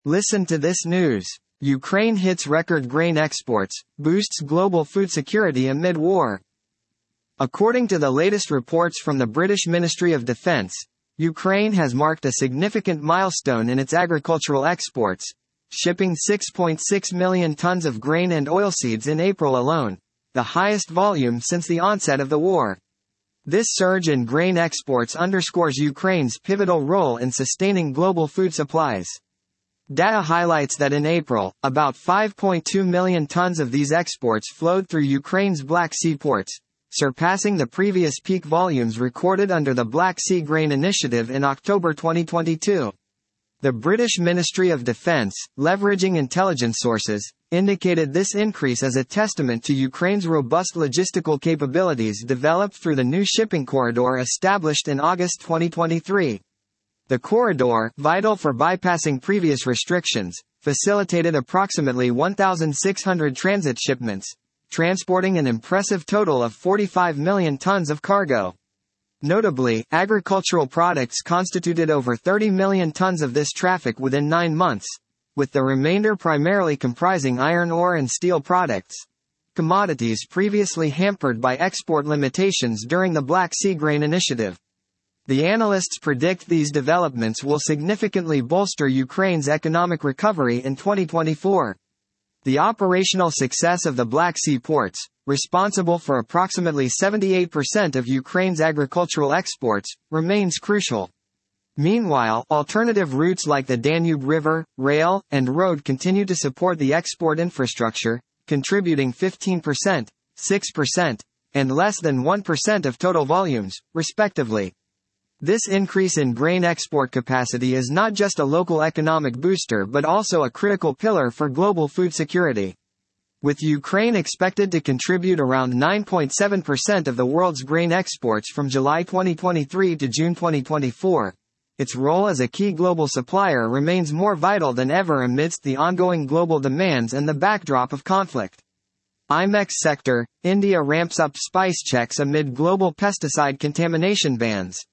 Listen to this news. Ukraine hits record grain exports, boosts global food security amid war. According to the latest reports from the British Ministry of Defence, Ukraine has marked a significant milestone in its agricultural exports, shipping 6.6 million tons of grain and oilseeds in April alone, the highest volume since the onset of the war. This surge in grain exports underscores Ukraine's pivotal role in sustaining global food supplies. Data highlights that in April, about 5.2 million tons of these exports flowed through Ukraine's Black Sea ports, surpassing the previous peak volumes recorded under the Black Sea Grain Initiative in October 2022. The British Ministry of Defence, leveraging intelligence sources, indicated this increase as a testament to Ukraine's robust logistical capabilities developed through the new shipping corridor established in August 2023. The corridor, vital for bypassing previous restrictions, facilitated approximately 1,600 transit shipments, transporting an impressive total of 45 million tons of cargo. Notably, agricultural products constituted over 30 million tons of this traffic within 9 months, with the remainder primarily comprising iron ore and steel products, commodities previously hampered by export limitations during the Black Sea Grain Initiative. The analysts predict these developments will significantly bolster Ukraine's economic recovery in 2024. The operational success of the Black Sea ports, responsible for approximately 78% of Ukraine's agricultural exports, remains crucial. Meanwhile, alternative routes like the Danube River, rail, and road continue to support the export infrastructure, contributing 15%, 6%, and less than 1% of total volumes, respectively. This increase in grain export capacity is not just a local economic booster but also a critical pillar for global food security. With Ukraine expected to contribute around 9.7% of the world's grain exports from July 2023 to June 2024, its role as a key global supplier remains more vital than ever amidst the ongoing global demands and the backdrop of conflict. IMEX sector, India ramps up spice checks amid global pesticide contamination bans.